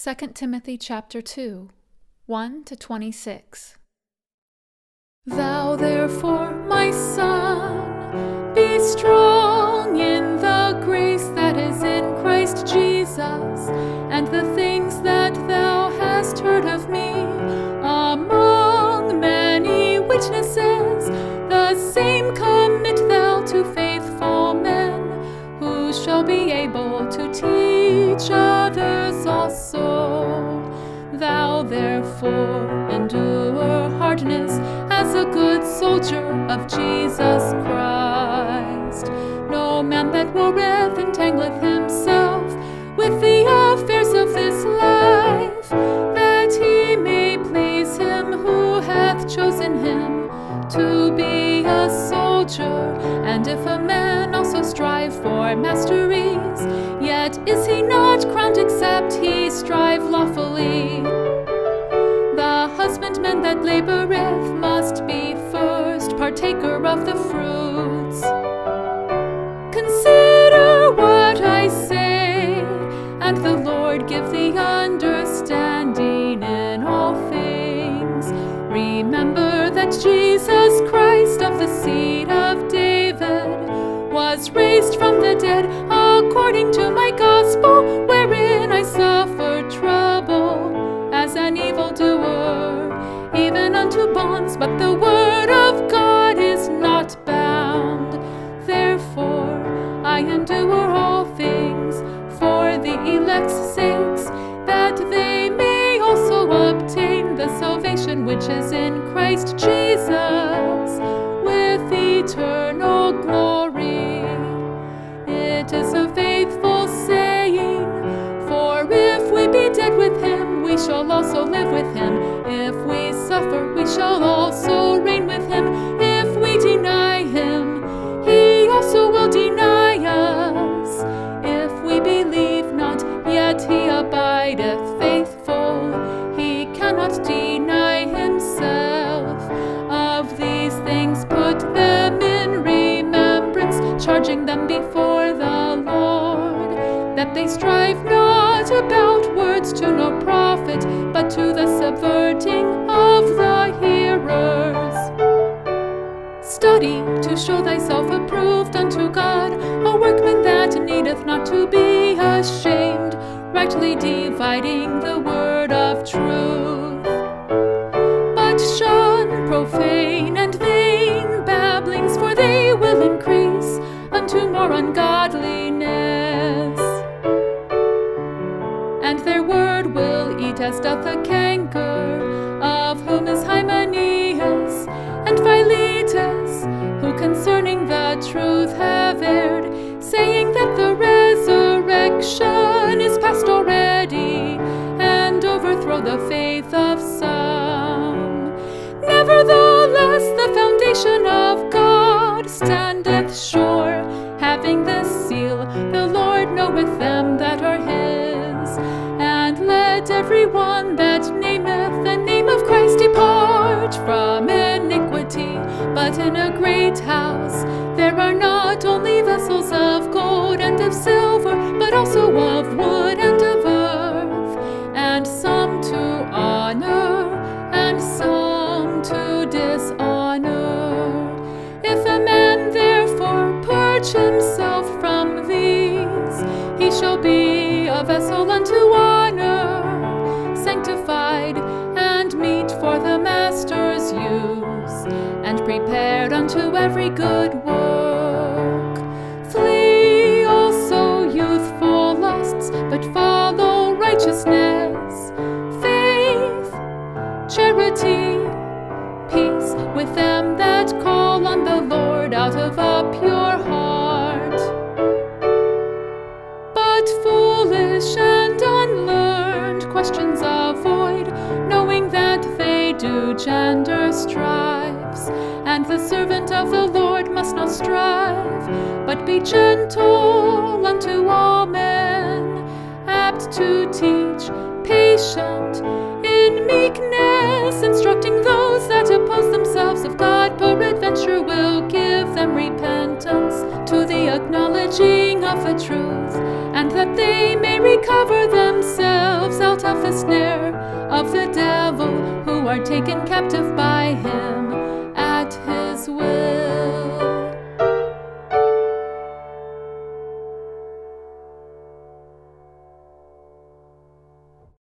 2 Timothy chapter 2, 1-26. Thou therefore, my son, be strong in the grace that is in Christ Jesus, and the things that thou hast heard of me among many witnesses, the same commit thou to faithful men, who shall be able to teach others also. Thou therefore endure hardness as a good soldier of Jesus Christ. No man that warreth entangleth himself with the affairs of this life, that he may please him who hath chosen him to be a soldier. And if a man also strive for masteries, yet is he not crowned except he strive lawfully. The husbandman that laboureth must be first partaker of the fruits. Consider what I say, and the Lord give thee understanding in all things. Remember that Jesus Christ of the seed of David was raised from the dead according to my gospel, wherein I suffered trouble as an evildoer, even unto bonds, but the word of God is not bound. Therefore I endure all things for the elect's sakes, that they may also obtain the salvation which is in Christ Jesus with eternal glory. It is a faithful saying, for if we be dead with him, we shall also live with him. If we suffer, we shall also reign with him. If we deny him, he also will deny us. If we believe not, yet he abideth faithful. He cannot deny himself. Of these things put them in remembrance, charging them before the Lord, that they strive not about words to no profit, but to the subverting of the hearers. Study to show thyself approved unto God, a workman that needeth not to be ashamed, rightly dividing the word of truth. But shun profane and vain babblings, for they will increase unto more ungodliness. And their word will eat as doth a canker, of whom is Hymenaeus and Philetus, who concerning the truth have erred, saying that the resurrection is past already, and overthrow the faith of some. Nevertheless, the foundation of God standeth sure, having this seal, the Lord knoweth them that are his. And let every one that nameth the name of Christ depart from iniquity. But in a great house there are not only vessels of gold and of silver, but also of wood and of earth, and some to honor and some to dishonor. If a man therefore purge himself from these, he shall be a vessel unto honor, sanctified and meet for the master's use, and prepared unto every good work. Flee also youthful lusts, but follow righteousness, faith, charity, peace, with them that call on the Lord out of a pure heart. But foolish and unlearned questions avoid, knowing that they do gender strives. And the servant of the Lord must not strive, but be gentle unto all men, apt to teach, patient, in meekness, instructing those that oppose themselves of God, peradventure will give them repentance to the acknowledging of the truth, and that they may recover themselves out out of the snare of the devil, who are taken captive by him.